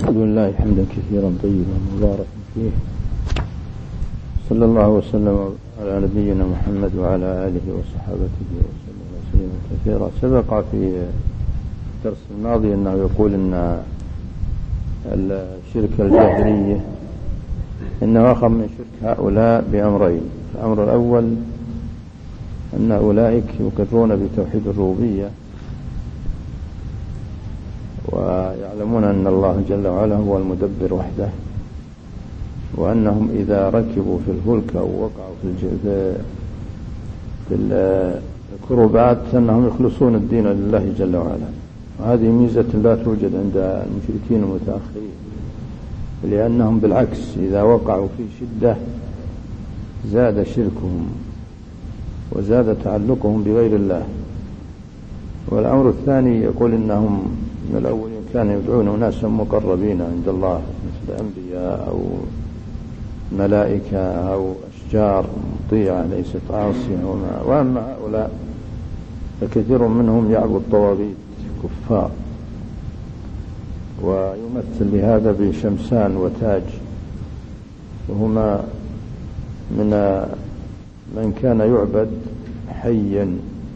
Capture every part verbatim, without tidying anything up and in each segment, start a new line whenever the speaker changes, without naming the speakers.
الحمد لله حمدا كثيرا طيبا مباركا فيه، صلى الله وسلم على نبينا محمد وعلى آله وصحابته وسلم تسليما كثيرا. سبق في الدرس الماضي أنه يقول أن الشرك الجاهلية إنه أخر من شرك هؤلاء بأمرين. الأمر الأول أن أولئك يقرون بتوحيد الربوبية ويعلمون أن الله جل وعلا هو المدبر وحده، وأنهم إذا ركبوا في الفلك أو وقعوا في في الكربات أنهم يخلصون الدين لله جل وعلا. وهذه ميزة لا توجد عند المشركين المتأخرين، لأنهم بالعكس إذا وقعوا في شدة زاد شركهم وزاد تعلقهم بغير الله. والأمر الثاني يقول إنهم من الأولين كانوا يدعون أناسا مقربين عند الله مثل أنبياء أو ملائكة أو أشجار مطيعة ليست عاصية. وأما هؤلاء فكثير منهم يعبد طواغيت كفار، ويمثل لهذا بشمسان وتاج، وهما من من كان يعبد حيا.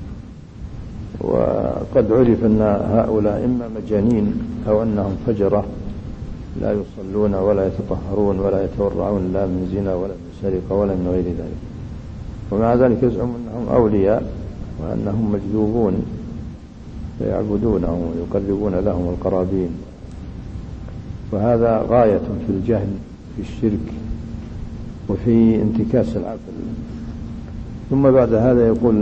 وقد عرف أن هؤلاء إما مجانين أو أنهم فجرة لا يصلون ولا يتطهرون ولا يتورعون لا من زنا ولا من سرقة ولا من غير ذلك، ومع ذلك يزعم أنهم أولياء وأنهم مجذوبون فيعبدونهم ويقربون لهم القرابين. وهذا غاية في الجهل في الشرك وفي انتكاس العقل. ثم بعد هذا يقول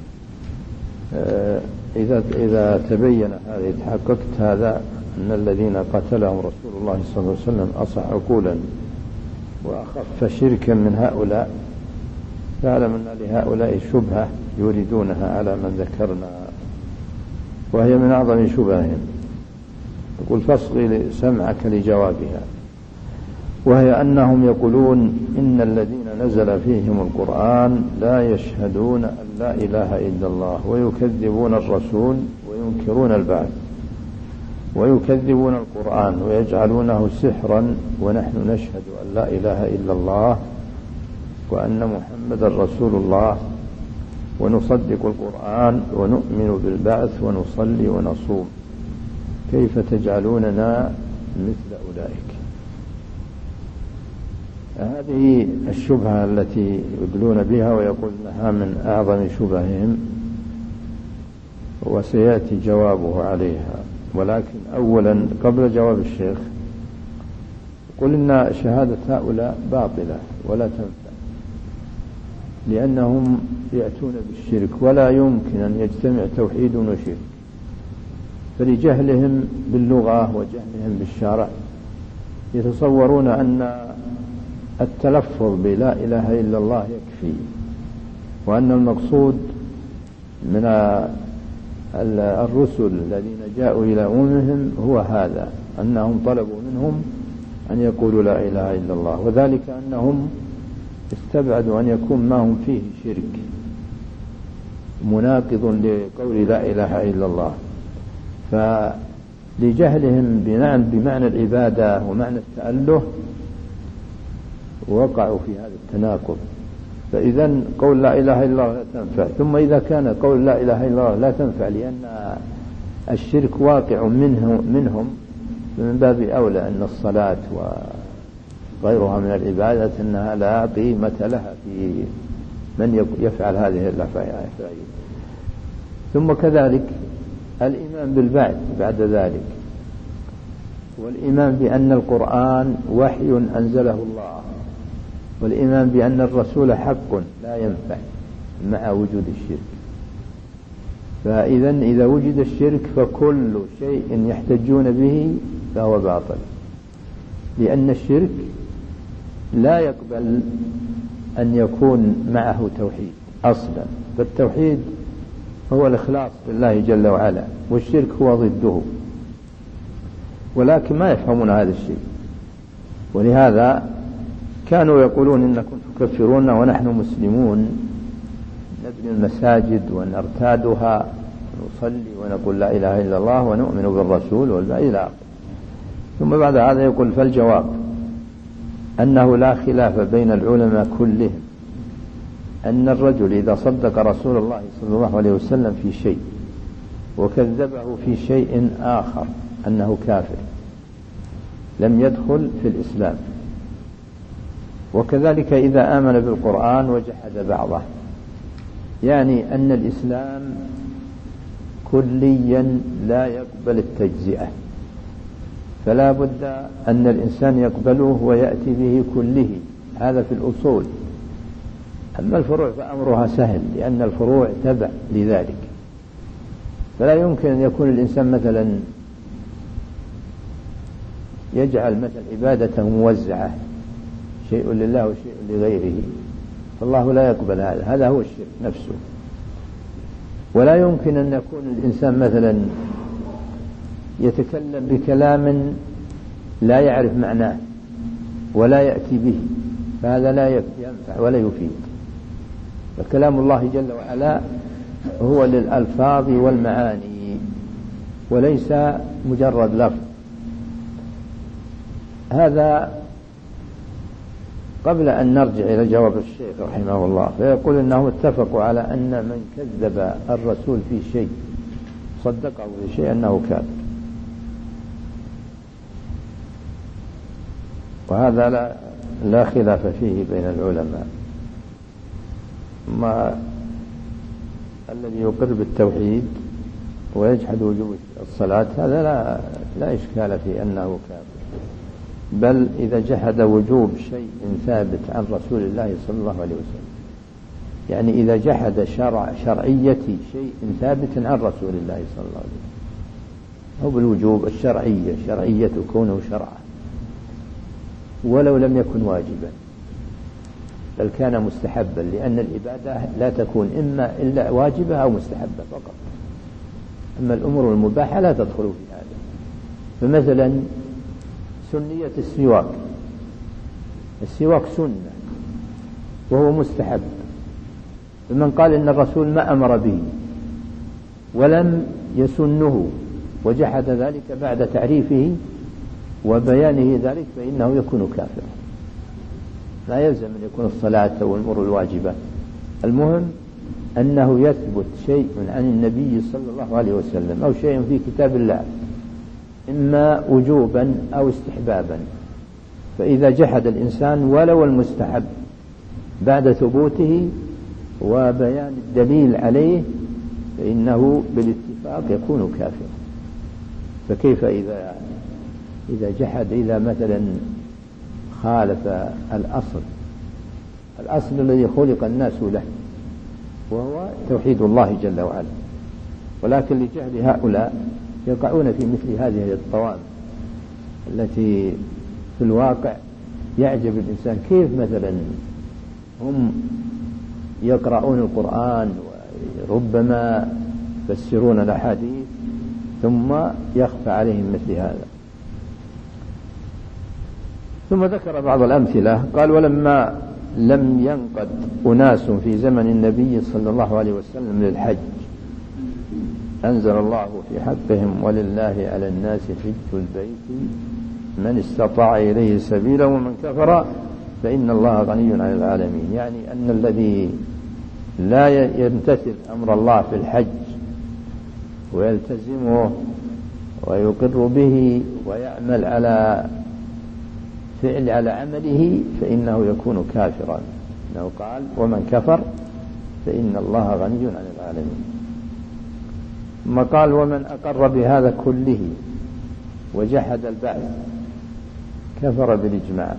إذا إذا تبين هذا تحققت هذا أن الذين قتلهم رسول الله صلى الله عليه وسلم أصح عقولا وأخف شركا من هؤلاء، فاعلم أن لهؤلاء شبهة يريدونها على من ذكرنا، وهي من أعظم شبههم. يقول فاصغي سمعك لجوابها، وهي أنهم يقولون إن الذين نزل فيهم القرآن لا يشهدون أن لا إله إلا الله، ويكذبون الرسول وينكرون البعث، ويكذبون القرآن ويجعلونه سحرا، ونحن نشهد أن لا إله إلا الله وأن محمد رسول الله، ونصدق القرآن ونؤمن بالبعث ونصلي ونصوم، كيف تجعلوننا مثل أولئك؟ هذه الشبهة التي يدلون بها ويقول أنها من أعظم شبههم، وسيأتي جوابه عليها. ولكن أولا قبل جواب الشيخ يقول إن شهادة هؤلاء باطلة ولا تنفع، لأنهم يأتون بالشرك ولا يمكن أن يجتمع توحيد وشرك، فلجهلهم باللغة وجهلهم بالشرع يتصورون أن التلفظ بلا إله إلا الله يكفي، وأن المقصود من الرسل الذين جاءوا إلى أممهم هو هذا، أنهم طلبوا منهم أن يقولوا لا إله إلا الله، وذلك أنهم استبعدوا أن يكون ما هم فيه شرك مناقض لقول لا إله إلا الله. فلجهلهم بمعنى العبادة ومعنى التأله وقعوا في هذا التناقض. فإذا قول لا إله إلا الله لا تنفع، ثم إذا كان قول لا إله إلا الله لا تنفع لأن الشرك واقع منهم, منهم من باب أولى أن الصلاة وغيرها من العبادات أنها لا قيمة لها في من يفعل هذه الأفعال. ثم كذلك الإيمان بالبعث بعد ذلك، والإيمان بأن القرآن وحي أنزله الله، والإيمان بأن الرسول حق لا ينفع مع وجود الشرك. فإذا إذا وجد الشرك فكل شيء يحتجون به فهو باطل، لأن الشرك لا يقبل أن يكون معه توحيد أصلا، فالتوحيد هو الإخلاص لله جل وعلا، والشرك هو ضده، ولكن ما يفهمون هذا الشيء. ولهذا كانوا يقولون إنكم تكفرون ونحن مسلمون، نبني المساجد ونرتادها ونصلي ونقول لا إله إلا الله ونؤمن بالرسول والبعث إلى آخره. ثم بعد هذا يقول: فالجواب أنه لا خلاف بين العلماء كلهم أن الرجل إذا صدق رسول الله صلى الله عليه وسلم في شيء وكذبه في شيء آخر أنه كافر لم يدخل في الإسلام. وكذلك إذا آمن بالقرآن وجحد بعضه، يعني أن الإسلام كليا لا يقبل التجزئة، فلا بد أن الإنسان يقبله ويأتي به كله، هذا في الأصول. أما الفروع فأمرها سهل، لأن الفروع تبع لذلك، فلا يمكن أن يكون الإنسان مثلا يجعل مثل عبادته موزعة، شيء لله وشيء لغيره، فالله لا يقبل هذا، هذا هو الشرك نفسه. ولا يمكن أن يكون الإنسان مثلا يتكلم بكلام لا يعرف معناه ولا يأتي به، فهذا لا ينفع ولا يفيد. فكلام الله جل وعلا هو للألفاظ والمعاني وليس مجرد لفظ. هذا قبل أن نرجع إلى جواب الشيخ رحمه الله، فيقول إنهم اتفقوا على أن من كذب الرسول في شيء صدقه في شيء أنه كافر، وهذا لا, لا خلاف فيه بين العلماء. ما الذي يقر بالتوحيد ويجحد وجوب الصلاة هذا لا, لا إشكال في أنه كافر، بل إذا جحد وجوب شيء ثابت عن رسول الله صلى الله عليه وسلم، يعني إذا جحد شرع شرعية شيء ثابت عن رسول الله صلى الله عليه وسلم، هو بالوجوب الشرعية، شرعية كونه شرعا ولو لم يكن واجبا بل كان مستحبا، لأن العبادة لا تكون إما إلا واجبة أو مستحبة فقط، أما الأمور المباحة لا تدخل في هذا. فمثلا سنية السواك، السواك سنة وهو مستحب، فمن قال إن الرسول ما أمر به ولم يسنه وجحد ذلك بعد تعريفه وبيانه ذلك فإنه يكون كافرا. لا يلزم أن يكون الصلاة والأمور الواجبة، المهم أنه يثبت شيء عن النبي صلى الله عليه وسلم أو شيء في كتاب الله إما وجوبا أو استحبابا، فإذا جحد الإنسان ولو المستحب بعد ثبوته وبيان الدليل عليه فإنه بالاتفاق يكون كافرا. فكيف إذا إذا جحد، إذا مثلا خالف الأصل الأصل الذي خلق الناس له وهو توحيد الله جل وعلا، ولكن لجهل هؤلاء يقعون في مثل هذه الطوام التي في الواقع يعجب الإنسان كيف مثلا هم يقرؤون القرآن وربما يفسرون الأحاديث ثم يخفى عليهم مثل هذا. ثم ذكر بعض الأمثلة، قال: ولما لم ينقد أناس في زمن النبي صلى الله عليه وسلم للحج أنزل الله في حقهم: ولله على الناس حج البيت من استطاع إليه سبيلا ومن كفر فإن الله غني عن العالمين. يعني أن الذي لا يمتثل أمر الله في الحج ويلتزمه ويقر به ويعمل على فعل على عمله فإنه يكون كافرا، إنه قال: ومن كفر فإن الله غني عن العالمين. ثم قال: ومن أقر بهذا كله وجحد البعث كفر بالإجماع،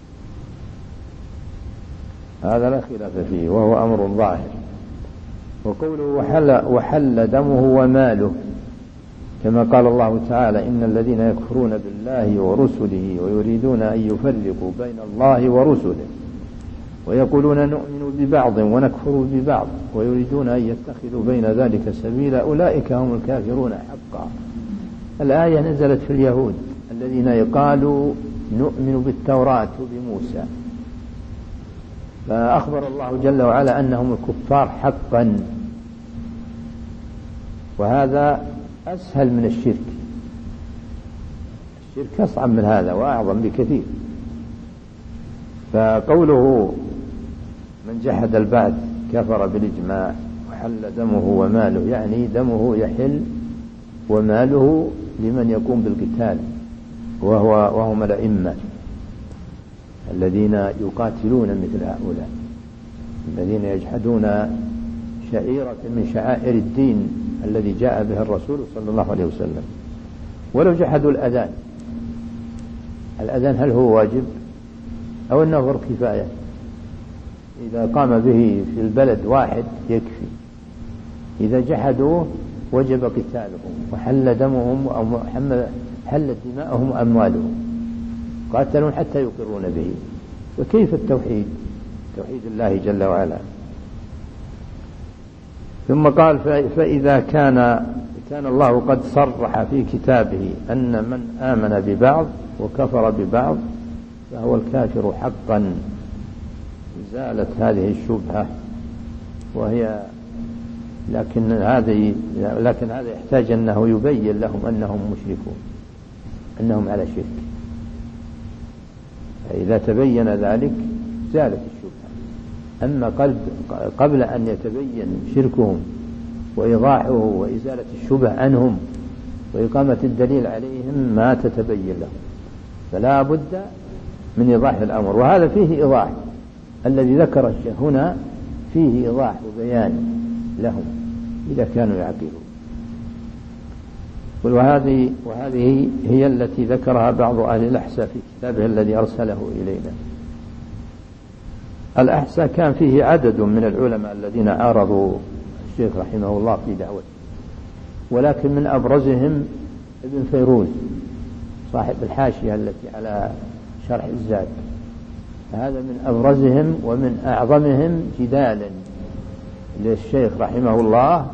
هذا لا خلاف فيه وهو أمر ظاهر. وقوله وحل, وحل دمه وماله، كما قال الله تعالى: إن الذين يكفرون بالله ورسله ويريدون أن يفرقوا بين الله ورسله ويقولون نؤمن ببعض ونكفر ببعض ويريدون أن يتخذوا بين ذلك سبيلا أولئك هم الكافرون حقا. الآية نزلت في اليهود الذين قالوا نؤمن بالتوراة وبموسى، فأخبر الله جل وعلا أنهم الكفار حقا، وهذا أسهل من الشرك. الشرك أصعب من هذا وأعظم بكثير. فقوله من جحد البعث كفر بالإجماع وحل دمه وماله، يعني دمه يحل وماله لمن يقوم بالقتال، وهو وهم الأئمة الذين يقاتلون مثل هؤلاء، الذين يجحدون شعيرة من شعائر الدين الذي جاء به الرسول صلى الله عليه وسلم. ولو جحدوا الأذان، الأذان هل هو واجب أو أنه فرض كفاية؟ إذا قام به في البلد واحد يكفي، إذا جحدوه وجب قتالهم وحل دمهم وحل دماءهم وأموالهم، قاتلون حتى يقرون به. وكيف التوحيد، توحيد الله جل وعلا. ثم قال فإذا كان كان الله قد صرح في كتابه أن من آمن ببعض وكفر ببعض فهو الكافر حقا، زالت هذه الشبهة. وهي لكن هذه لكن هذا يحتاج أنه يبين لهم أنهم مشركون، أنهم على شرك. فإذا تبين ذلك زالت الشبهة. أما قبل أن يتبين شركهم وإيضاحه وإزالة الشبه عنهم وإقامة الدليل عليهم ما تتبين لهم، فلا بد من إيضاح الأمر. وهذا فيه إيضاح، الذي ذكر الشيخ هنا فيه إيضاح وبيان لهم إذا كانوا يعقلون. وهذه وهذه هي التي ذكرها بعض أهل الأحساء في كتابه الذي أرسله إلينا. الأحساء كان فيه عدد من العلماء الذين عارضوا الشيخ رحمه الله في دعوته، ولكن من أبرزهم ابن فيروز صاحب الحاشية التي على شرح الزاد، هذا من أبرزهم ومن أعظمهم جدالا للشيخ رحمه الله.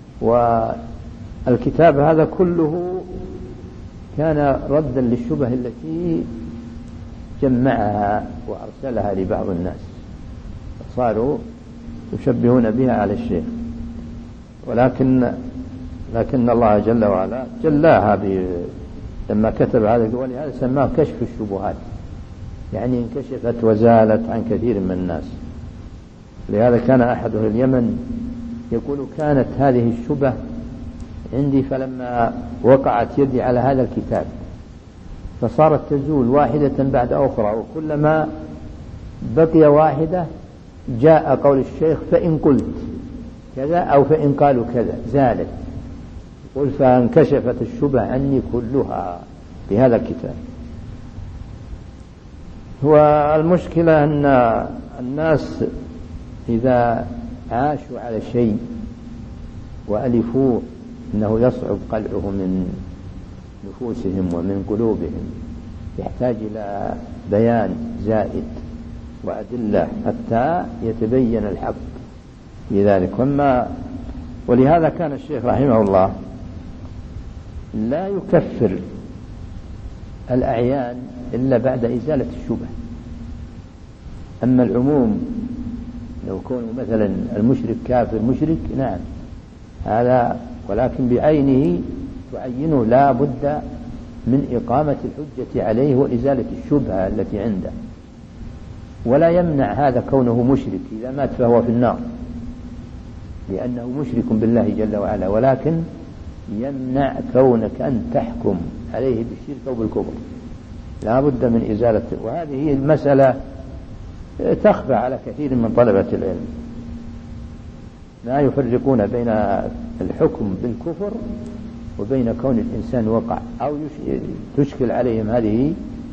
والكتاب هذا كله كان ردا للشبه التي جمعها وأرسلها لبعض الناس، صاروا يشبهون بها على الشيخ. ولكن لكن الله جل وعلا جلاها لما كتب هذا، ولهذا سماه كشف الشبهات، يعني انكشفت وزالت عن كثير من الناس. لهذا كان أحد أهل اليمن يقول كانت هذه الشبه عندي فلما وقعت يدي على هذا الكتاب فصارت تزول واحدة بعد أخرى، وكلما بقي واحدة جاء قول الشيخ فإن قلت كذا أو فإن قالوا كذا زالت. قل فانكشفت الشبه عني كلها بهذا الكتاب. والمشكلة أن الناس إذا عاشوا على شيء وألفوه إنه يصعب قلعه من نفوسهم ومن قلوبهم، يحتاج إلى بيان زائد وأدلة حتى يتبين الحق في ذلك. وما ولهذا كان الشيخ رحمه الله لا يكفر الأعيان إلا بعد إزالة الشبه. أما العموم لو كونوا مثلا المشرك كافر مشرك نعم هذا، ولكن بعينه تعينه لا بد من إقامة الحجة عليه وإزالة الشبهة التي عنده. ولا يمنع هذا كونه مشرك إذا مات فهو في النار لأنه مشرك بالله جل وعلا، ولكن يمنع كونك أن تحكم عليه بالشرك أو بالكفر، لا بد من إزالته. وهذه هي المسألة تخفى على كثير من طلبة العلم، لا يفرقون بين الحكم بالكفر وبين كون الإنسان وقع أو تشكل عليهم هذه،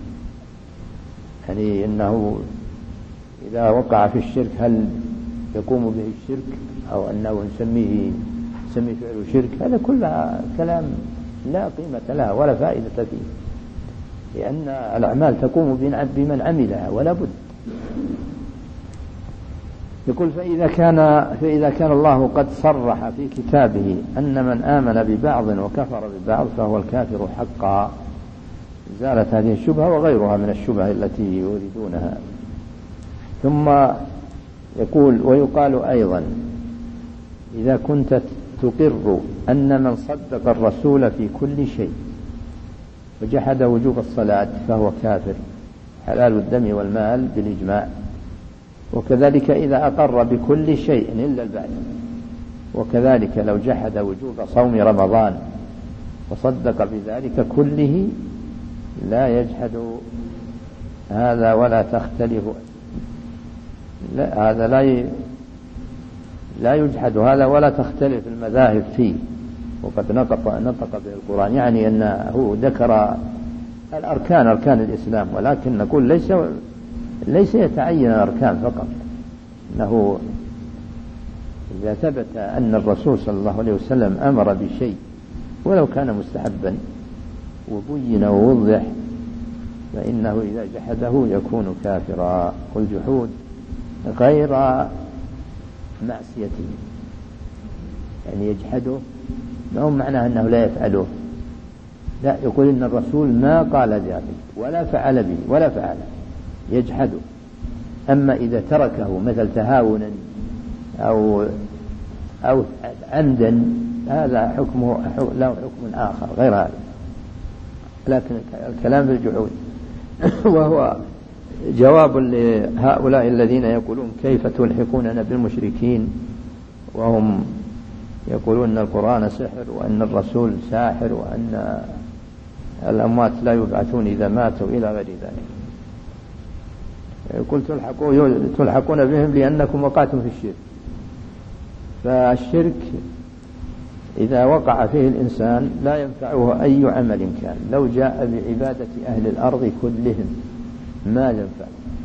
يعني أنه إذا وقع في الشرك هل يقوم به الشرك أو أنه نسميه نسميه فعل شرك. هذا كلها كلام لا قيمة لها ولا فائدة فيه، لأن الأعمال تقوم بمن عملها ولا بد. يقول فإذا كان فإذا كان الله قد صرح في كتابه أن من آمن ببعض وكفر ببعض فهو الكافر حقا، زالت هذه الشبهة وغيرها من الشبه التي يريدونها. ثم يقول ويقال أيضا إذا كنت تقر أن من صدق الرسول في كل شيء وجحد وجوب الصلاة فهو كافر حلال الدم والمال بالإجماع. وكذلك إذا أقر بكل شيء إلا البعث. وكذلك لو جحد وجوب صوم رمضان وصدق بذلك كله لا يجحد هذا ولا تختلف، لا هذا لا ي... لا يجحد هذا ولا تختلف المذاهب فيه. وقد نطق نطق به القرآن، يعني أنه ذكر الأركان أركان الإسلام، ولكن نقول ليس ليس يتعين الأركان فقط، إنه إذا ثبت أن الرسول صلى الله عليه وسلم أمر بشيء ولو كان مستحبا وبين ووضح فإنه إذا جحده يكون كافرا. والجحود غير معصيته، يعني يجحده ما هو معناه أنه لا يفعله، لا، يقول إن الرسول ما قال ذلك ولا فعل به ولا فعله، يجحده. أما إذا تركه مثل تهاونا أو أو عمدا هذا حكمه له حكم آخر غير هذا. لكن الكلام في الجحود وهو جواب لهؤلاء الذين يقولون كيف تلحقوننا بالمشركين وهم يقولون أن القرآن سحر وأن الرسول ساحر وأن الأموات لا يبعثون إذا ماتوا إلى غير ذلك. يقول تلحقون بهم لأنكم وقعتم في الشرك. فالشرك إذا وقع فيه الإنسان لا ينفعه أي عمل كان، لو جاء بعبادة أهل الأرض كلهم ما ينفع.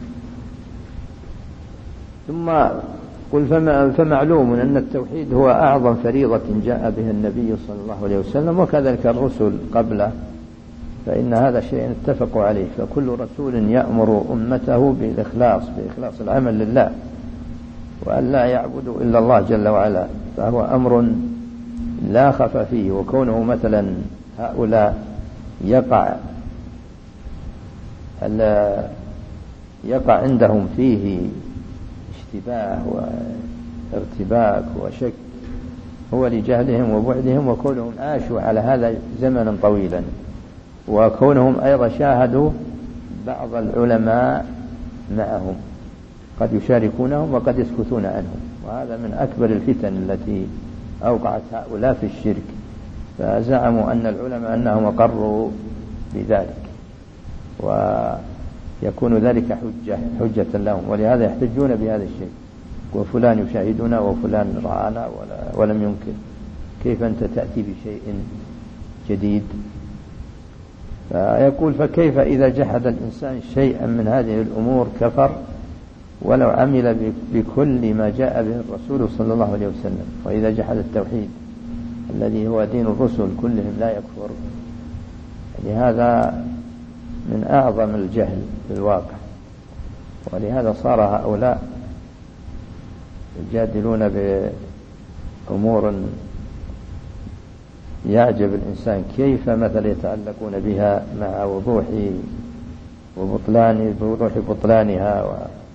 ثم قل فمعلوم أن التوحيد هو أعظم فريضة جاء به النبي صلى الله عليه وسلم وكذلك الرسل قبله، فإن هذا شيء اتفقوا عليه. فكل رسول يأمر أمته بالإخلاص بإخلاص العمل لله وأن لا يعبدوا إلا الله جل وعلا، فهو أمر لا خفى فيه. وكونه مثلا هؤلاء يقع يقع عندهم فيه اشتباه وارتباك وشك هو لجهلهم وبعدهم، وكونهم عاشوا على هذا زمنا طويلا، وكونهم أيضا شاهدوا بعض العلماء معهم قد يشاركونهم وقد يسكتون عنهم، وهذا من أكبر الفتن التي أوقعت هؤلاء في الشرك. فزعموا أن العلماء أنهم أقروا بذلك ويكون ذلك حجة حجة لهم، ولهذا يحتجون بهذا الشيء، وفلان يشاهدنا وفلان رآنا ولم ينكر، كيف أنت تأتي بشيء جديد؟ فيقول فكيف إذا جحد الإنسان شيئا من هذه الأمور كفر ولو عمل بكل ما جاء به الرسول صلى الله عليه وسلم؟ وإذا جحد التوحيد الذي هو دين الرسل كلهم لا يكفر. يعني هذا من أعظم الجهل في الواقع، ولهذا صار هؤلاء يجادلون بأمور يعجب الإنسان كيف مثلا يتعلقون بها مع وضوح وبطلان بوضوح بطلانها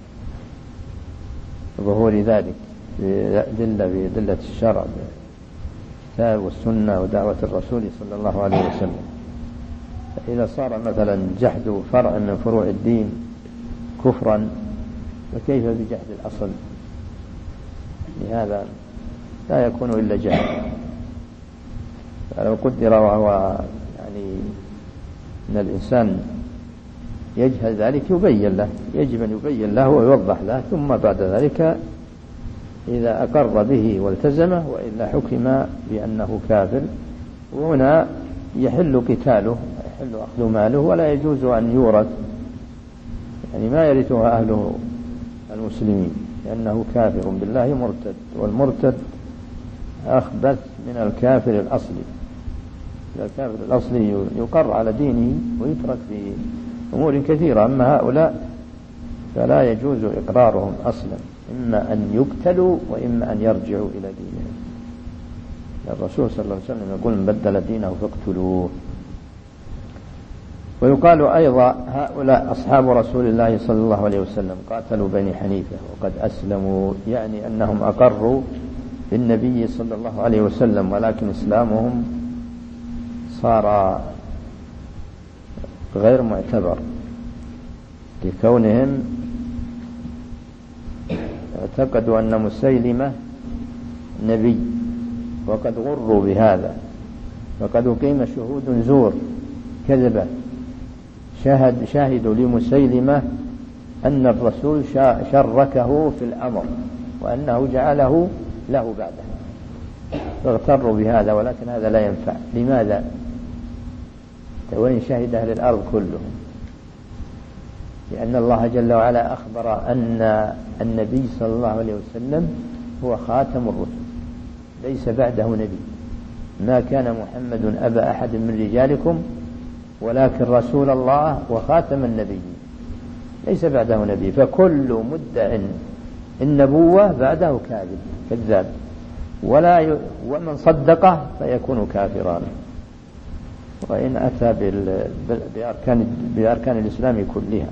وظهور ذلك بدلة بدلة الشرع بالكتاب والسنة ودعوة الرسول صلى الله عليه وسلم. فإذا صار مثلا جحد فرع من فروع الدين كفرا فكيف بجحد الأصل؟ لهذا لا يكون إلا جهل. فلو قدر وهو يعني أن الإنسان يجهل ذلك يبين له، يجب أن يبين له ويوضح له، ثم بعد ذلك إذا أقر به والتزمه وإلا حكم بأنه كافر. وهنا يحل قتاله يحل أخذ ماله ولا يجوز أن يورث، يعني ما يرثها أهله المسلمين لأنه كافر بالله مرتد، والمرتد أخبث من الكافر الأصلي. الكافر الأصلي يقر على دينه ويترك في أمور كثيرة، أما هؤلاء فلا يجوز إقرارهم أصلا، إما أن يقتلوا وإما أن يرجعوا إلى دينهم. الرسول صلى الله عليه وسلم يقول من بدل دينه فاقتلوه. ويقال أيضا هؤلاء أصحاب رسول الله صلى الله عليه وسلم قاتلوا بني حنيفة وقد أسلموا، يعني أنهم أقروا بالنبي صلى الله عليه وسلم، ولكن إسلامهم صار غير معتبر، لكونهم اعتقدوا أن مسيلمة نبي وقد غروا بهذا، وقد أقيم شهود زور كذبة شاهد شاهدوا لمسيلمة أن الرسول شركه في الأمر وأنه جعله له بعده، فاغتروا بهذا، ولكن هذا لا ينفع. لماذا؟ وإن شهد أهل الأرض كلهم، لأن الله جل وعلا أخبر أن النبي صلى الله عليه وسلم هو خاتم الرسل ليس بعده نبي. ما كان محمد أبا أحد من رجالكم ولكن رسول الله وخاتم النبيين، ليس بعده نبي. فكل مدع النبوة بعده كاذب كذاب، ولا ي... ومن صدقه فيكون كافرا، وإن أتى بال... بأركان... بأركان الإسلام كلها.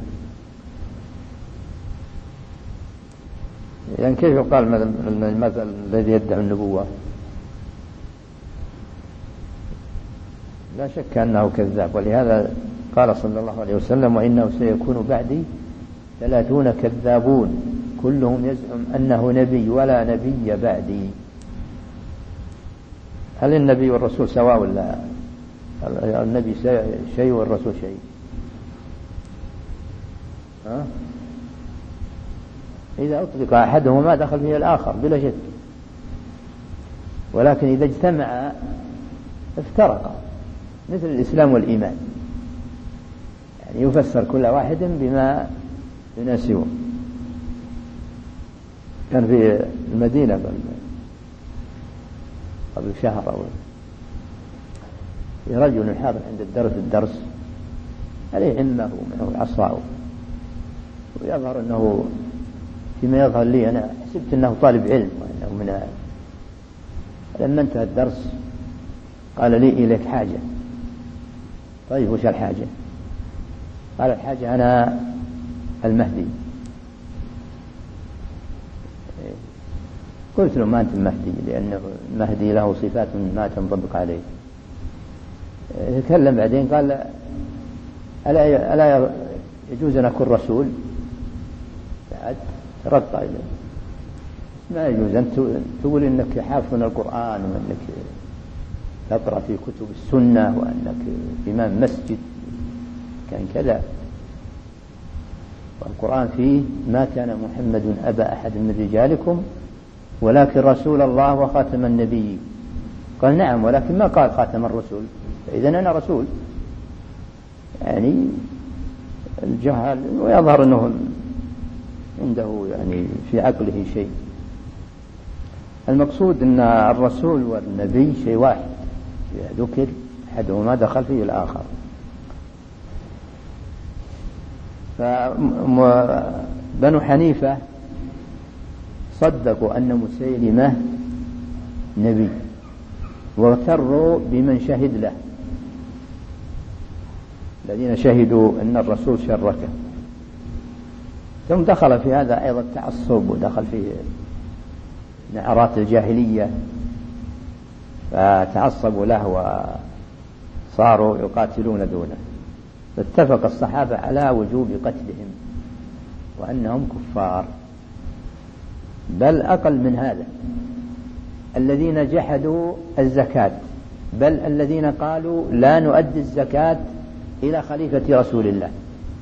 يعني كيف يقال المثل الذي يدعي النبوة؟ لا شك أنه كذاب، ولهذا قال صلى الله عليه وسلم: وإنه سيكون بعدي ثلاثون كذابون كلهم يزعم أنه نبي ولا نبي بعدي. هل النبي والرسول سواء ولا النبي شيء والرسول شيء؟ ها؟ إذا أطلق أحدهما دخل فيه الآخر بلا شك، ولكن إذا اجتمع افترقا، مثل الإسلام والإيمان، يعني يفسر كل واحد بما يناسبه. كان في المدينة قبل شهر أو في رجل حاضر عند الدرس الدرس عليه عمه ومعه عصاه، ويظهر أنه فيما يظهر لي أنا حسبت أنه طالب علم وأنه من. لما انتهى الدرس قال لي: إليك حاجة. طيب وش الحاجة؟ قال: الحاجة أنا المهدي. قلت له: ما أنت المهدي، لأنه المهدي له صفات ما تنطبق عليه. تكلم بعدين قال: ألا ألا يجوز أن أكون رسول؟ بعد رد إليه: ما يجوز أن تقول إنك حافظ القرآن وأنك تقرأ في كتب السنة وأنك إمام مسجد، كان كذا. والقرآن فيه: ما كان محمد أبا أحد من رجالكم ولكن رسول الله وخاتم النبي. قال: نعم، ولكن ما قال خاتم الرسل، فإذن أنا رسول. يعني الجهل، ويظهر أنه عنده يعني في عقله شيء. المقصود أن الرسول والنبي شيء واحد، إذا ذكر أحدهما دخل فيه الآخر. فبنو حنيفة صدقوا أن مسيلمة نبي واغتروا بمن شهد له، الذين شهدوا أن الرسول شركه. ثم دخل في هذا أيضا التعصب، ودخل فيه نعرات الجاهلية، فتعصبوا له وصاروا يقاتلون دونه. فاتفق الصحابة على وجوب قتلهم وأنهم كفار. بل أقل من هذا الذين جحدوا الزكاة، بل الذين قالوا لا نؤدي الزكاة إلى خليفة رسول الله،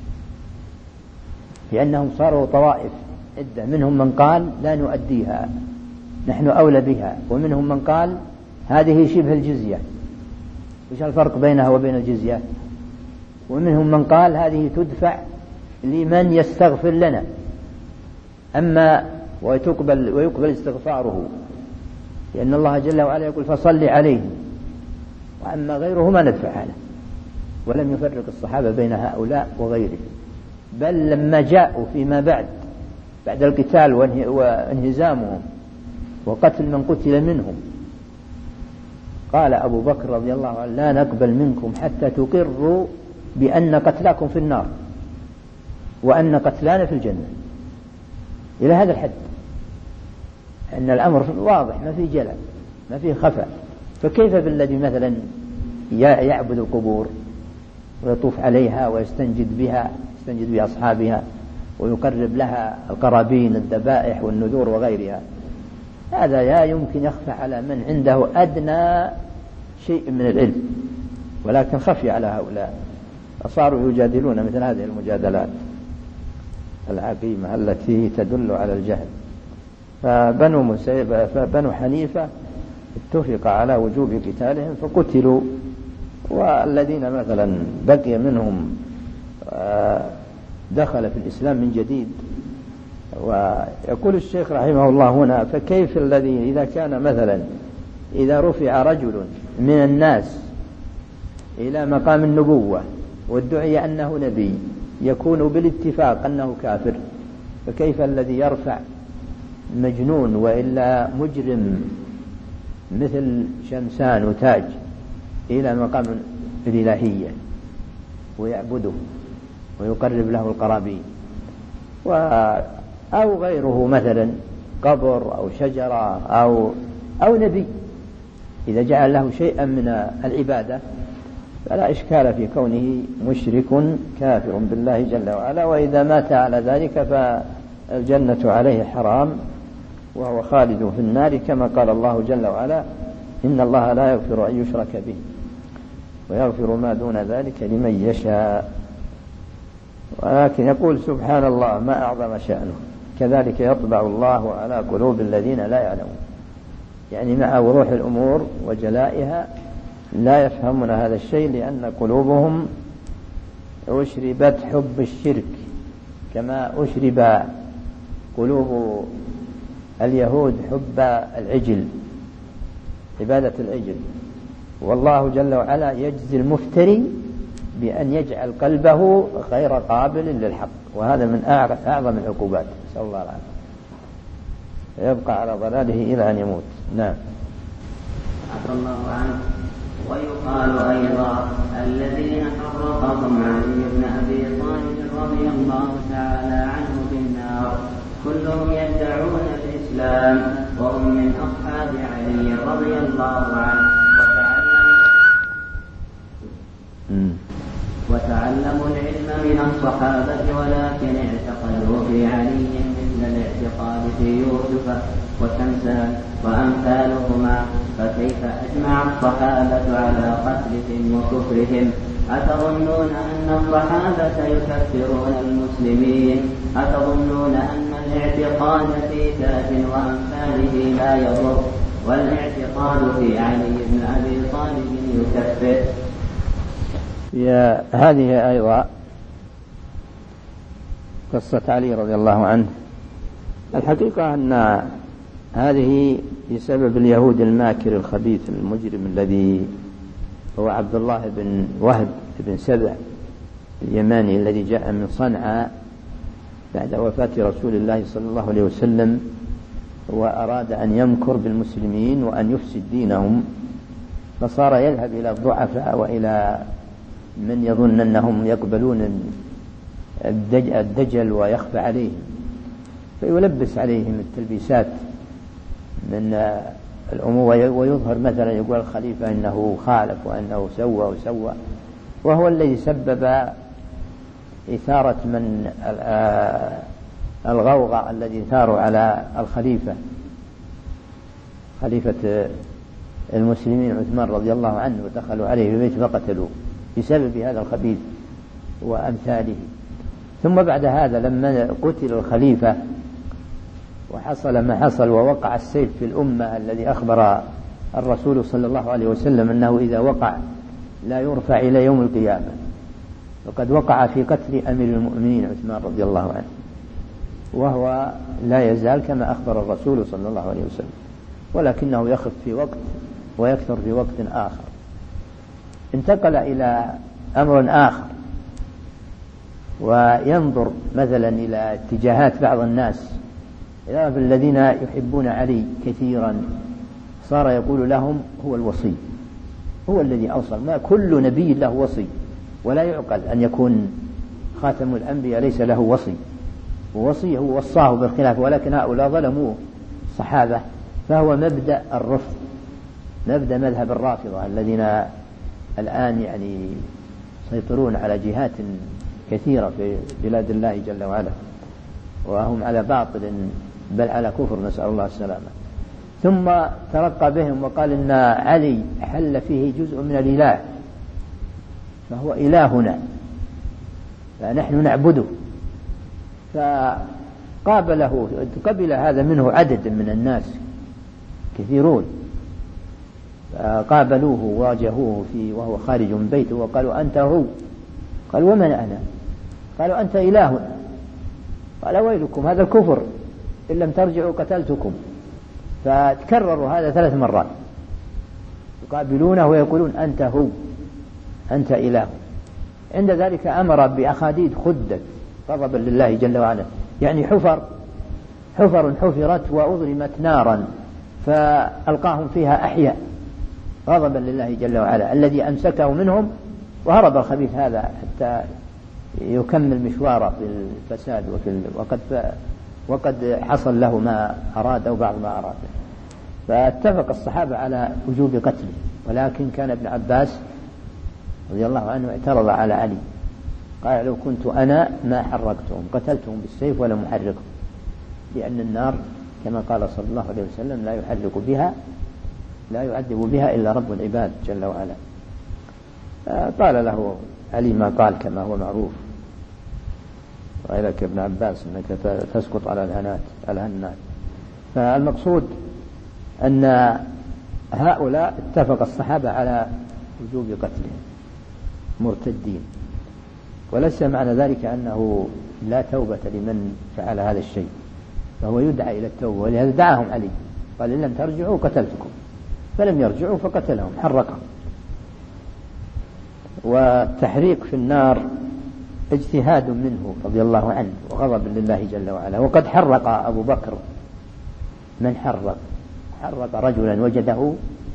لأنهم صاروا طوائف عدة. منهم من قال لا نؤديها، نحن أولى بها، ومنهم من قال هذه شبه الجزية، وش الفرق بينها وبين الجزية؟ ومنهم من قال هذه تدفع لمن يستغفر لنا، أما ويقبل, ويقبل استغفاره، لأن الله جل وعلا يقول: فصل عليهم، وأما غيره ما ندفع له. ولم يفرق الصحابة بين هؤلاء وغيرهم، بل لما جاءوا فيما بعد بعد القتال وانهزامهم وقتل من قتل منهم، قال أبو بكر رضي الله عنه: لا نقبل منكم حتى تقروا بأن قتلاكم في النار وأن قتلانا في الجنة. إلى هذا الحد، أن الأمر واضح، ما في جلل، ما في خفاء. فكيف بالذي مثلا يعبد القبور
ويطوف عليها ويستنجد بها، يستنجد بأصحابها ويقرب لها القرابين الذبائح والنذور وغيرها. هذا لا يمكن يخفى على من عنده أدنى شيء من العلم، ولكن خفي على هؤلاء، فصاروا يجادلون مثل هذه المجادلات العقيمة التي تدل على الجهل. فبنو, مسيب فبنو حنيفة اتفق على وجوب قتالهم فقتلوا، والذين مثلا بقي منهم دخل في الإسلام من جديد. ويقول الشيخ رحمه الله هنا: فكيف الذي إذا كان مثلا إذا رفع رجل من الناس إلى مقام النبوة وادعي أنه نبي يكون بالاتفاق أنه كافر، فكيف الذي يرفع مجنون وإلا مجرم مثل شمسان وتاج إلى مقام الإلهية ويعبده ويقرب له القرابين، أو غيره مثلا قبر أو شجرة أو, أو نبي، إذا جعل له شيئا من العبادة فلا إشكال في كونه مشرك كافر بالله جل وعلا، وإذا مات على ذلك فالجنة عليه حرام وهو خالد في النار، كما قال الله جل وعلا: إن الله لا يغفر أن يشرك به ويغفر ما دون ذلك لمن يشاء. ولكن يقول: سبحان الله ما أعظم شأنه، كذلك يطبع الله على قلوب الذين لا يعلمون. يعني مع وضوح الأمور وجلائها لا يفهمون هذا الشيء، لأن قلوبهم أشربت حب الشرك كما أشرب قلوب اليهود حب العجل، عبادة العجل. والله جل وعلا يجزي المفتري بأن يجعل قلبه غير قابل للحق، وهذا من أعظم العقوبات، نسأل الله العافية، يبقى على ضلاله إلى أن يموت. نعم.
عفى الله عنه. ويقال أيضا: الذين حرقهم علي بن أبي طالب رضي الله تعالى عنه بالنار كلهم يدعون الإسلام وهم من أصحاب علي رضي الله عنه، وتعلموا العلم من الصحابة ولكن اعتقدوا في علي مثل الاعتقاد في يوسف وشمسان وأمثالهما، فكيف أجمع الصحابة على قتلهم وكفرهم؟ أتظنون أن الصحابة يكفرون المسلمين؟ أتظنون أن الاعتقاد في ذات وأمثاله لا يضر، والاعتقاد في علي بن أبي طالب يكفر؟
يا هذه أيضا قصة علي رضي الله عنه. الحقيقة أن هذه بسبب اليهود الماكر الخبيث المجرم الذي هو عبد الله بن وهب بن سبع اليماني الذي جاء من صنعاء بعد وفاة رسول الله صلى الله عليه وسلم، وأراد أن يمكر بالمسلمين وأن يفسد دينهم، فصار يذهب إلى الضعفاء وإلى من يظن أنهم يقبلون الدجل ويخفى عليهم، فيلبس عليهم التلبيسات من الأمور ويظهر مثلا يقول الخليفة إنه خالف وأنه سوى وسوى، وهو الذي سبب إثارة من الغوغاء الذي ثاروا على الخليفة خليفة المسلمين عثمان رضي الله عنه، ودخلوا عليه في بيت فقتلوه بسبب هذا الخبيث وأمثاله. ثم بعد هذا لما قتل الخليفة وحصل ما حصل ووقع السيف في الأمة الذي أخبر الرسول صلى الله عليه وسلم أنه إذا وقع لا يرفع إلى يوم القيامة، وقد وقع في قتل أمير المؤمنين عثمان رضي الله عنه، وهو لا يزال كما أخبر الرسول صلى الله عليه وسلم، ولكنه يخف في وقت ويكثر في وقت آخر. انتقل إلى أمر آخر، وينظر مثلا إلى اتجاهات بعض الناس الذين يحبون علي كثيرا، صار يقول لهم هو الوصي، هو الذي أوصل، ما كل نبي له وصي، ولا يعقل أن يكون خاتم الأنبياء ليس له وصي، ووصيه وصاه بالخلاف، ولكن هؤلاء ظلموا الصحابة. فهو مبدأ الرفض، مبدأ مذهب الرافضة الذين الآن يعني يسيطرون على جهات كثيرة في بلاد الله جل وعلا، وهم على باطل بل على كفر، نسأل الله السلامة. ثم ترقى بهم وقال إن علي حل فيه جزء من الإله، فهو إلهنا فنحن نعبده. فقابله قبل هذا منه عدد من الناس كثيرون، فقابلوه وواجهوه في وهو خارج من بيته وقالوا أنت هو. قال ومن أنا؟ قالوا أنت إلهنا. قال ويلكم هذا الكفر، إن لم ترجعوا قتلتكم. فتكرروا هذا ثلاث مرات، يقابلونه ويقولون أنت هو، أنت إله. عند ذلك أمر بأخاديد خدت غضبا لله جل وعلا، يعني حفر حفر حفرت وأضرمت نارا فألقاهم فيها أحياء غضبا لله جل وعلا الذي أمسكه منهم، وهرب الخبيث هذا حتى يكمل مشواره في الفساد وفي وقد وقد حصل له ما أراد أو بعض ما أراد. فاتفق الصحابة على وجوب قتله، ولكن كان ابن عباس رضي الله عنه اعترض على علي، قال لو كنت أنا ما حرقتهم، قتلتهم بالسيف ولم أحرقهم، لأن النار كما قال صلى الله عليه وسلم لا يحرق بها لا يعذب بها إلا رب العباد جل وعلا. قال له علي ما قال كما هو معروف، وإليك ابن عباس أنك تسقط على الهنات الهنات. فالمقصود أن هؤلاء اتفق الصحابة على وجوب قتلهم مرتدين، وليس معنى ذلك أنه لا توبة لمن فعل هذا الشيء، فهو يدعى إلى التوبة، ولهذا دعاهم علي قال إن لم ترجعوا قتلتكم، فلم يرجعوا فقتلهم حرقهم. والتحريق في النار اجتهاد منه رضي الله عنه وغضب لله جل وعلا. وقد حرق أبو بكر، من حرق حرق رجلا وجده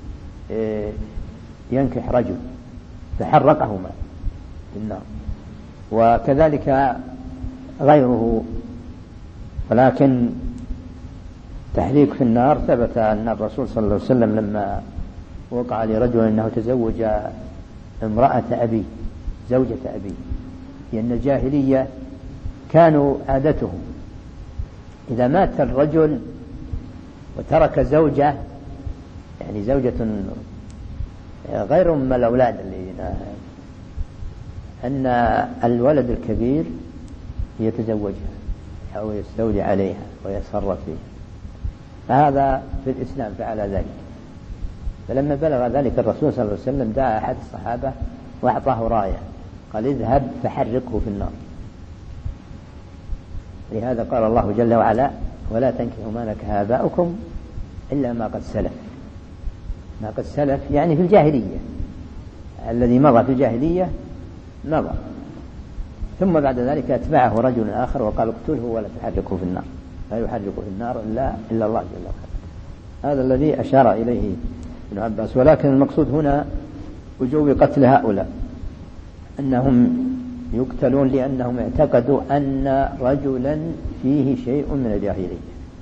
ينكح رجل فحرقهما في النار، وكذلك غيره. ولكن تحريق في النار ثبت أن الرسول صلى الله عليه وسلم لما وقع لرجل أنه تزوج امرأة أبي زوجة أبي، لأن الجاهلية كانوا عادتهم إذا مات الرجل وترك زوجة، يعني زوجة غير من الأولاد الذين، أن الولد الكبير يتزوجها أو يستولي عليها ويتصرف فيها. فهذا في الإسلام فعل ذلك. فلما بلغ ذلك الرسول صلى الله عليه وسلم دعا أحد الصحابة وأعطاه راية، قال اذهب فحرقه في النار. لهذا قال الله جل وعلا ولا تنكحوا ما نكح آباؤكم إلا ما قد سلف. ما قد سلف يعني في الجاهلية، الذي مضى في الجاهلية مضى. ثم بعد ذلك أتبعه رجل آخر وقال اقتله ولا تحرقه في النار، لا يحرقه في النار إلا, إلا الله جل وعلا. هذا الذي أشار إليه ابن عباس. ولكن المقصود هنا وجوب قتل هؤلاء، أنهم يقتلون لأنهم اعتقدوا أن رجلا فيه شيء من الجاهلية،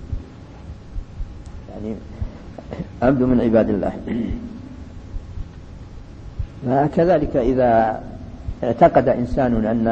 يعني عبد من عباد الله. وكذلك إذا اعتقد إنسان أن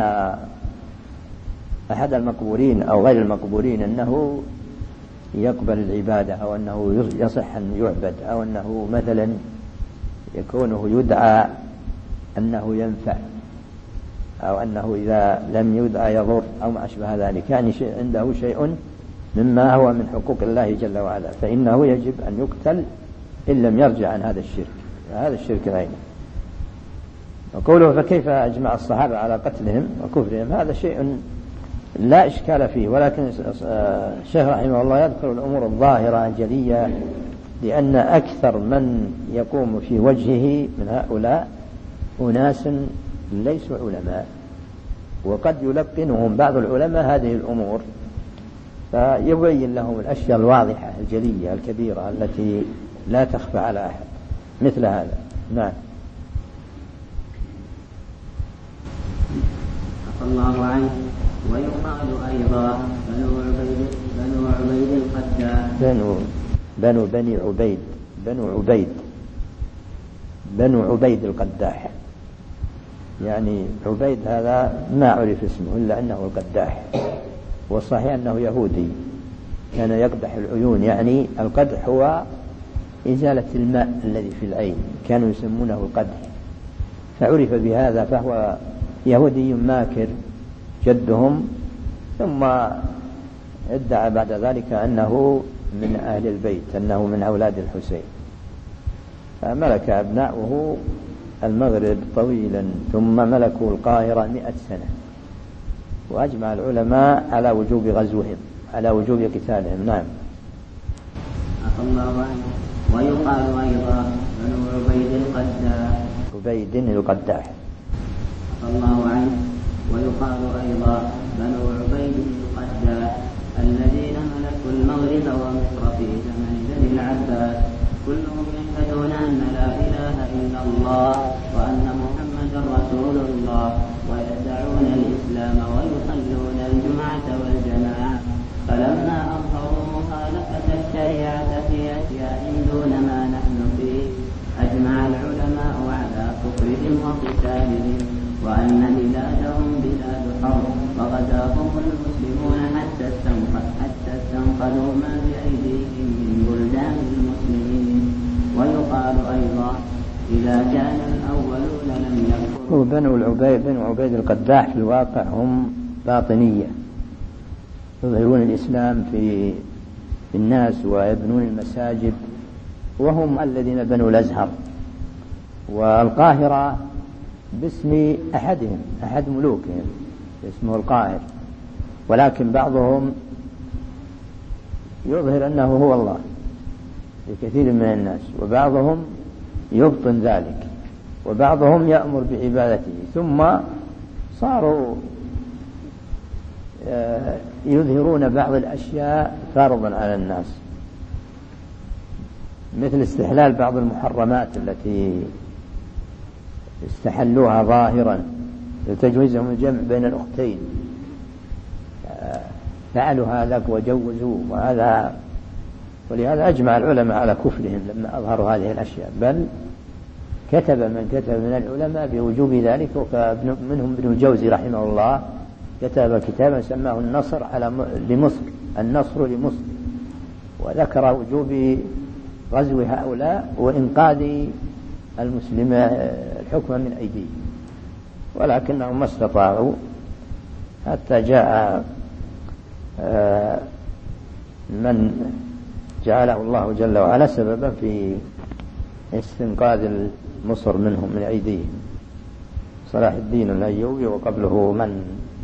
أحد المقبورين أو غير المقبورين أنه يقبل العبادة أو أنه يصح أن يعبد أو أنه مثلا يكونه يدعى أنه ينفع أو أنه إذا لم يدعى يضر أو ما أشبه ذلك، يعني شيء عنده شيء مما هو من حقوق الله جل وعلا، فإنه يجب أن يقتل إن لم يرجع عن هذا الشرك. هذا الشرك عينه. وقوله فكيف أجمع الصحابة على قتلهم وكفرهم، هذا شيء لا إشكال فيه. ولكن الشيخ رحمه الله يذكر الأمور الظاهرة الجلية، لأن أكثر من يقوم في وجهه من هؤلاء أناس ليسوا علماء، وقد يلقنهم بعض العلماء هذه الأمور فيبين لهم الأشياء الواضحة الجلية الكبيرة التي لا تخفى على أحد مثل هذا. نعم.
الله عنه. ويقال أيضا بنو عبيد بنو عبيد القداح
بنو بنو بني عبيد بنو عبيد بنو عبيد القداح يعني عبيد هذا ما عرف اسمه إلا أنه القداح، والصحيح أنه يهودي كان يقدح العيون، يعني القدح هو إزالة الماء الذي في العين، كانوا يسمونه القدح، فعرف بهذا، فهو يهودي ماكر جدهم، ثم ادعى بعد ذلك أنه من أهل البيت، أنه من أولاد الحسين، فملك أبناؤه المغرب طويلا، ثم ملكوا القاهرة مئة سنة، وأجمع العلماء على وجوب غزوهم، على وجوب قتالهم. نعم.
عفى الله عنه. ويقال أيضا بنو عبيد القداح.
عبيد القداح.
عفى الله عنه. ويقال أيضا بنو عبيد القداح الذين ملكوا المغرب ومصر في زمن بني العباس، كلهم يشهدون أن لا إله إلا الله وأن محمدا رسول الله، ويدعون الإسلام ويصلون الجمعة والجماعة، فلما أظهروا مخالفة الشريعة في أشياء دون ما نحن فيه أجمع العلماء على كفرهم وقتالهم، وأن بلادهم بلاد حرب، وغزاهم المسلمون حتى استنقذوا ما بأيديهم من بلدان المسلمين. ويقال أيضا إذا كان الأولون لم يكفروا.
بنو العبيد بنو عبيد القداح في الواقع هم باطنية، يظهرون الإسلام في الناس ويبنون المساجد، وهم الذين بنوا الأزهر والقاهرة باسم أحدهم، أحد ملوكهم اسمه القاهر، ولكن بعضهم يظهر أنه هو الله لكثير من الناس، وبعضهم يبطن ذلك، وبعضهم يأمر بعبادته، ثم صاروا يظهرون بعض الأشياء فرضا على الناس، مثل استحلال بعض المحرمات التي استحلوها ظاهرا، لتجويزهم الجمع بين الأختين، فعلوا هذا وجوزوا وهذا، ولهذا أجمع العلماء على كفرهم لما أظهروا هذه الأشياء، بل كتب من كتب من العلماء بوجوب ذلك، ومنهم ابن الجوزي رحمه الله كتب كتابا سماه النصر على لمصر، النصر لمصر، وذكر وجوب غزو هؤلاء وإنقاذ المسلمين الحكم من أيديهم، ولكنهم ما استطاعوا، حتى جاء من جعله الله جل وعلا سببا في استنقاذ مصر منهم من أيديهم، صلاح الدين الأيوبي، وقبله من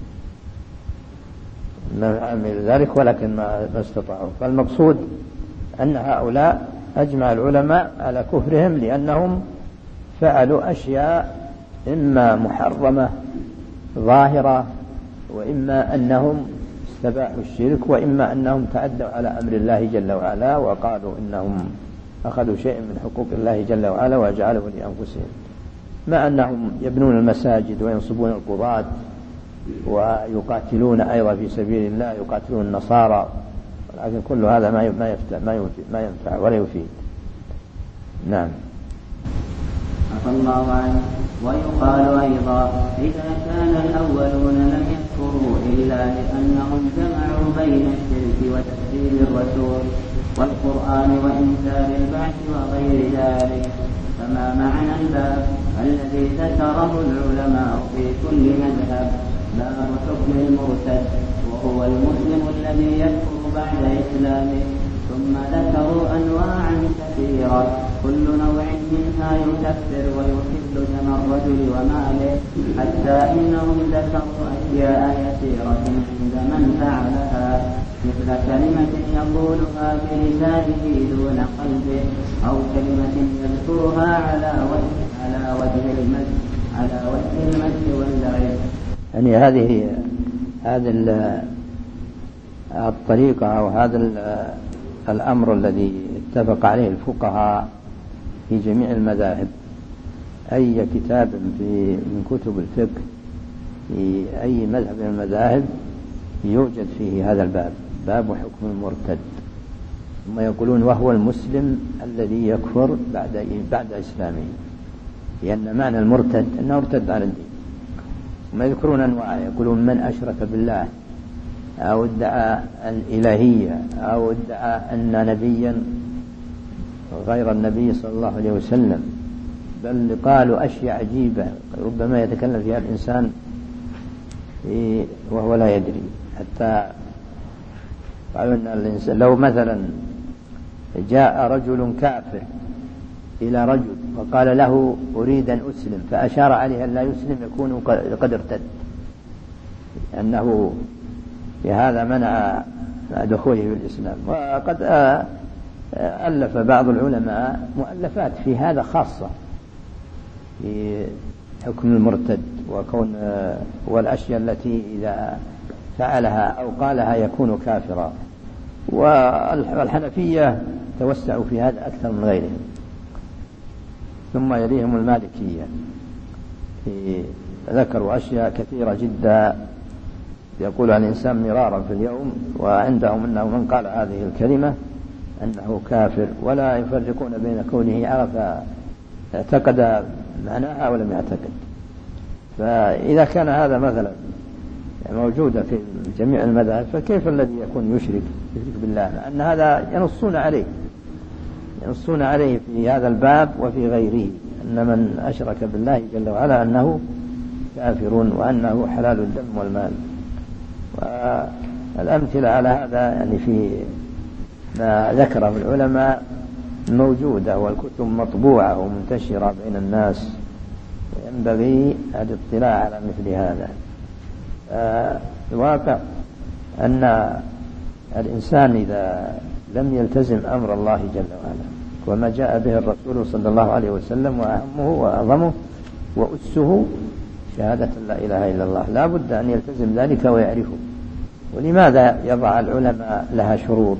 من عمل ذلك، ولكن ما استطاعوا. فالمقصود أن هؤلاء أجمع العلماء على كفرهم لأنهم فعلوا أشياء إما محرمة ظاهرة، وإما أنهم استباحوا الشرك، وإما أنهم تعدوا على أمر الله جل وعلا وقالوا إنهم أخذوا شيء من حقوق الله جل وعلا وجعلوه لأنفسهم، مع أنهم يبنون المساجد وينصبون القضاة ويقاتلون أيضا في سبيل الله، يقاتلون النصارى، ولكن كل هذا ما ما ينفع ولا يفيد. نعم.
عفى الله عنه. ويقال أيضا إذا كان الأولون لم يكفروا إلا لأنهم جمعوا بين الشرك وتكذيب الرسول والقرآن وإنكار البعث وغير ذلك، فما معنى الباب الذي ذكره العلماء في كل مذهب؟ باب حكم المرتد، وهو المسلم الذي يكفر بعد إسلامه. ثم ذكروا أنواعا كثيرة كل نوع منها يكفر ويحل دم الرجل وماله، حتى إنهم ذكروا أشياء يسيرة عند من فعلها، مثل كلمة يقولها بلسانه دون قلبه، أو كلمة يذكرها على وجه على وجه المد على وجه المد واللعب.
يعني هذه هذه الطريقة أو هذا الأمر الذي اتفق عليه الفقهاء في جميع المذاهب، أي كتاب في من كتب الفقه في أي مذهب من المذاهب يوجد فيه هذا الباب، باب حكم المرتد. ثم يقولون وهو المسلم الذي يكفر بعد بعد إسلامه، لأن معنى المرتد أنه ارتد عن الدين، ما يذكرون أنواع، يقولون من أشرك بالله أو ادعى الإلهية أو ادعى أن نبيا غير النبي صلى الله عليه وسلم، بل قالوا أشياء عجيبة ربما يتكلم فيها الإنسان وهو لا يدري. حتى قالوا أن الإنسان لو مثلا جاء رجل كافر إلى رجل وقال له أريد أن أسلم فأشار عليه أن لا يسلم يكون قد ارتد، لأنه بهذا منع دخوله في الإسلام. وقد ألف بعض العلماء مؤلفات في هذا خاصة في حكم المرتد وكون والأشياء التي إذا فعلها أو قالها يكون كافرا. والحنفية توسعوا في هذا أكثر من غيرهم، ثم يليهم المالكية ذكروا أشياء كثيرة جدا يقول عن الإنسان مرارا في اليوم، وعندهم أنه من قال هذه الكلمة أنه كافر، ولا يفرقون بين كونه عرف اعتقد معناها ولم يعتقد. فإذا كان هذا مثلا موجودة في جميع المذاهب فكيف الذي يكون يشرك يشرك بالله؟ أن هذا ينصون عليه ينصون عليه في هذا الباب وفي غيره، أن من أشرك بالله جل وعلا أنه كافر وأنه حلال الدم والمال. والأمثلة على هذا يعني في ما ذكره العلماء موجودة، والكتب مطبوعة ومنتشرة بين الناس، وينبغي الاطلاع على مثل هذا. الواقع أن الإنسان إذا لم يلتزم أمر الله جل وعلا وما جاء به الرسول صلى الله عليه وسلم، وأهمه وأعظمه وأسه شهادة لا إله إلا الله، لا بد أن يلتزم ذلك ويعرفه. ولماذا يضع العلماء لها شروط،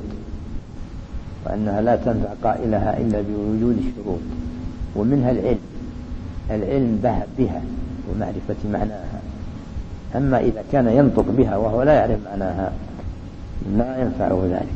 وأنها لا تنفع قائلها إلا بوجود الشروط؟ ومنها العلم العلم بها ومعرفة معناها. أما إذا كان ينطق بها وهو لا يعرف معناها لا ينفعه ذلك.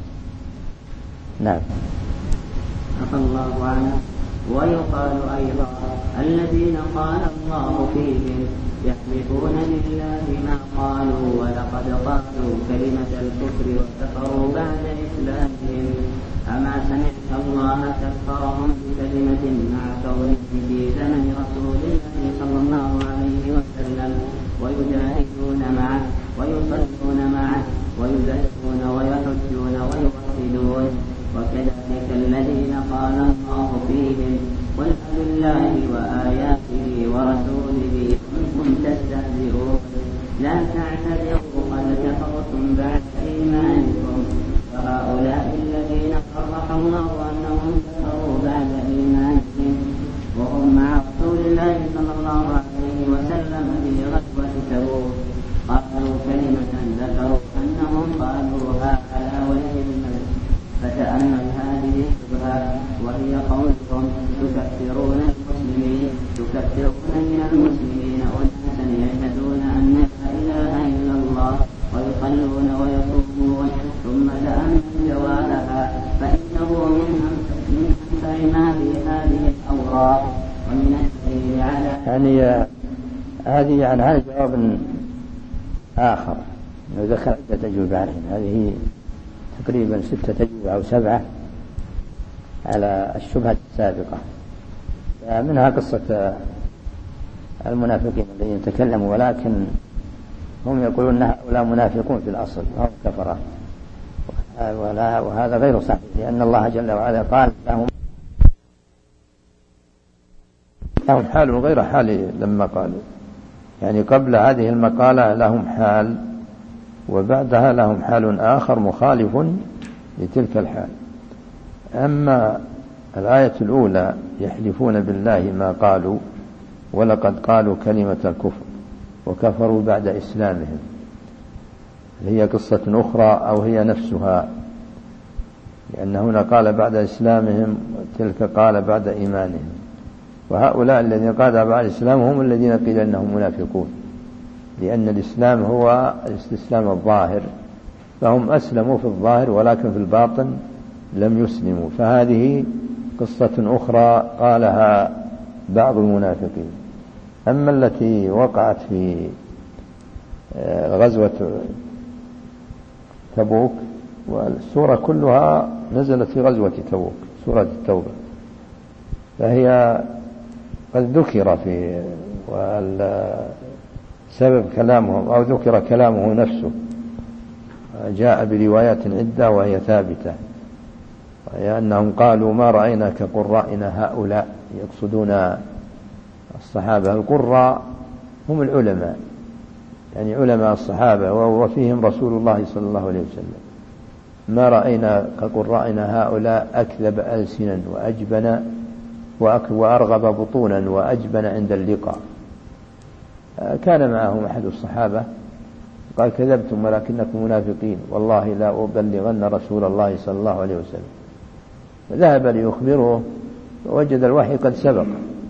نعم.
عفى الله عنه. ويقال أيضا الذين قال الله فيهم يحلفون بالله ما قالوا ولقد قالوا كلمة الكفر وكفروا بعد إسلامهم. أما سمعت الله كفرهم بكلمة مع كونه في زمن رسول الله صلى الله عليه وسلم ويجاهدون معه ويصلون معه ويزكون ويحجون ويوحدون. وكذلك الذين قال الله فيهم قل بالله وآياته ورسوله كنتم تستهزئون لا تعتذروا قد كفرتم بعد إيمانكم. فهؤلاء الذين صرح الله أنهم كفروا بعد إيمانهم وهم مع رسول الله صلى الله عليه وسلم في غزوة تبوك قالوا كلمة ذكروا أنهم قالوها على وجه الملك. فتأمل هذه الشبهة وهي قولهم تكفرون المسلمين تكفرون من المسلمين أناسا يشهدون أن لا إله إلا الله ويصلون ويصومون. ثم تأمل جوابها فإنه من أنفع ما في هذه الأوراق ومن الدليل على
يعني هذه يعني هذا جواب آخر ذكر عدة أجوبة عليه. هذه تقريبا ستة أجوبة أو سبعة على الشبهة السابقة. منها قصة المنافقين الذين تكلموا ولكن هم يقولون أن هؤلاء منافقون في الأصل وهم كفرة، وهذا غير صحيح، لأن الله جل وعلا قال لهم لهم حال غير حال لما قالوا، يعني قبل هذه المقالة لهم حال وبعدها لهم حال آخر مخالف لتلك الحال. أما الآية الأولى يحلفون بالله ما قالوا ولقد قالوا كلمة الكفر وكفروا بعد إسلامهم، هي قصة أخرى أو هي نفسها، لأن هنا قال بعد إسلامهم وتلك قال بعد إيمانهم. وهؤلاء الذين قال بعد إسلامهم هم الذين قيل أنهم منافقون، لأن الإسلام هو الاستسلام الظاهر، فهم أسلموا في الظاهر ولكن في الباطن لم يسلموا. فهذه قصة أخرى قالها بعض المنافقين. أما التي وقعت في
غزوة تبوك، والسورة كلها نزلت في غزوة تبوك، سورة التوبة، فهي قد ذكر في سبب كلامهم أو ذكر كلامه نفسه، جاء بروايات عدة وهي ثابتة، وهي أنهم قالوا ما رأينا كقرائنا هؤلاء، يقصدون الصحابة. القراء هم العلماء، يعني علماء الصحابة، وفيهم رسول الله صلى الله عليه وسلم. ما رأينا كقرائنا هؤلاء أكذب ألسنا وأجبن وأرغب بطونا وأجبن عند اللقاء. كان معهم أحد الصحابة قال كذبتم ولكنكم منافقين، والله لا أبلغن رسول الله صلى الله عليه وسلم. فذهب ليخبره ووجد الوحي قد سبق.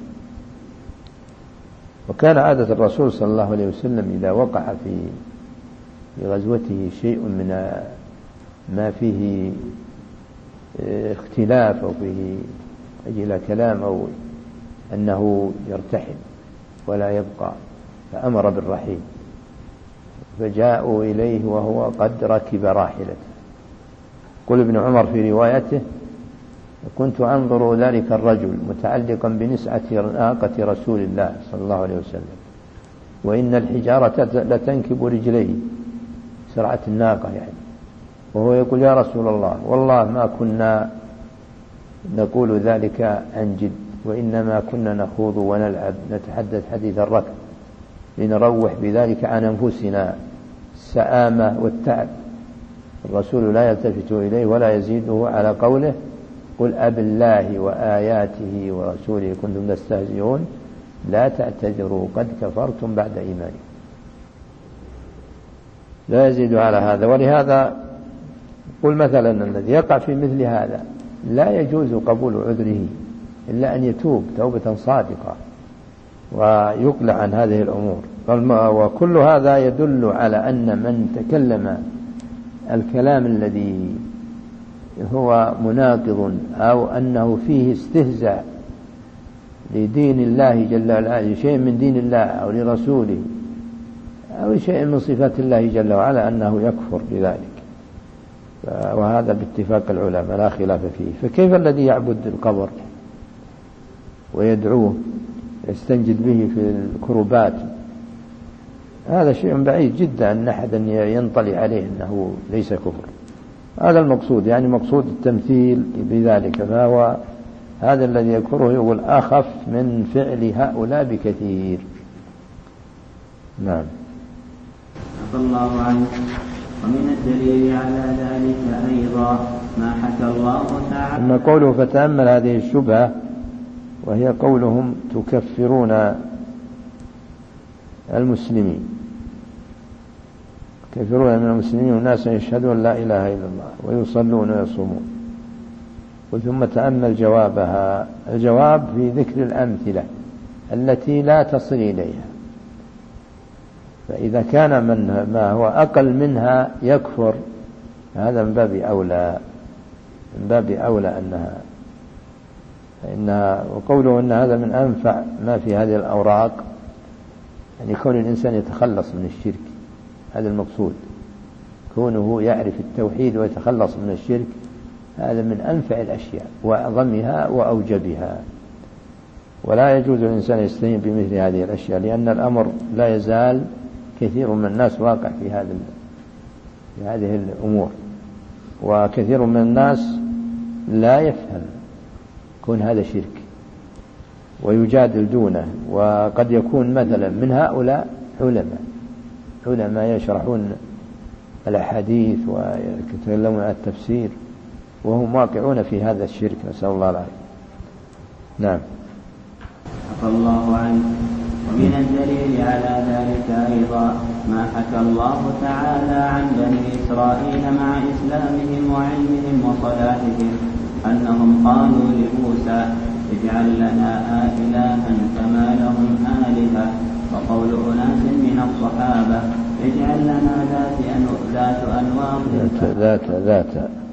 وكان عادة الرسول صلى الله عليه وسلم إذا وقع في في غزوته شيء من ما فيه اختلاف أو فيه أجل كلام أو أنه يرتحل ولا يبقى، فأمر بالرحيل، فجاءوا إليه وهو قد ركب راحلته. قل ابن عمر في روايته: كنت أنظر ذلك الرجل متعلقا بنسعة ناقة رسول الله صلى الله عليه وسلم، وإن الحجارة لتنكب رجليه، سرعة الناقة يعني، وهو يقول: يا رسول الله، والله ما كنا نقول ذلك عن جد، وإنما كنا نخوض ونلعب نتحدث حديث الركب لنروح بذلك عن أنفسنا السآمة والتعب. الرسول لا يلتفت إليه ولا يزيده على قوله: قل أب الله وآياته ورسوله كنتم تستهزئون لا تعتذروا قد كفرتم بعد إيمانكم. لا يزيد على هذا. ولهذا قل مثلا الذي يقع في مثل هذا لا يجوز قبول عذره إلا أن يتوب توبة صادقة ويقلع عن هذه الأمور. وكل هذا يدل على أن من تكلم الكلام الذي هو مناقض أو أنه فيه استهزاء لدين الله جل وعلا، شيء من دين الله أو لرسوله أو شيء من صفات الله جل وعلا، أنه يكفر بذلك، وهذا باتفاق العلماء لا خلاف فيه. فكيف الذي يعبد القبر ويدعوه يستنجد به في الكربات؟ هذا شيء بعيد جدا أن أحد ينطلي عليه أنه ليس كفر. هذا المقصود، يعني مقصود التمثيل بذلك، فهو هذا الذي يذكره يقول أخف من فعل هؤلاء بكثير. نعم.
عفى الله عنه. ومن الدليل على ذلك أيضا ما حكى الله تعالى.
أما قوله فتأمل هذه الشبهة، وهي قولهم تكفرون المسلمين، كثيرون من المسلمين والناس يشهدون لا إله إلا الله ويصلون ويصومون. ثم تأمل جوابها. الجواب في ذكر الأمثلة التي لا تصل إليها، فإذا كان من ما هو أقل منها يكفر، هذا من باب أولى من باب أولى أنها إنها وقوله أن هذا من أنفع ما في هذه الأوراق، يعني كون الإنسان يتخلص من الشرك، هذا المقصود، كونه يعرف التوحيد ويتخلص من الشرك، هذا من أنفع الأشياء وأعظمها وأوجبها. ولا يجوز الإنسان يستهين بمثل هذه الأشياء، لأن الأمر لا يزال كثير من الناس واقع في هذا في هذه الأمور، وكثير من الناس لا يفهم كون هذا شرك ويجادل دونه. وقد يكون مثلا من هؤلاء علماء علماء يشرحون الأحاديث ويتكلمون عن التفسير وهم واقعون في هذا الشرك، نسأل الله العافية. نعم.
عفى الله عنه. ومن الدليل على ذلك أيضا ما حكى الله تعالى عن بني إسرائيل مع إسلامهم وعلمهم وصلاتهم أنهم قالوا لموسى اجعل لنا إلها كما لهم آلهة، وقول أناس من الصحابة اجعل لنا ذات أنواط
ذات ذات ذات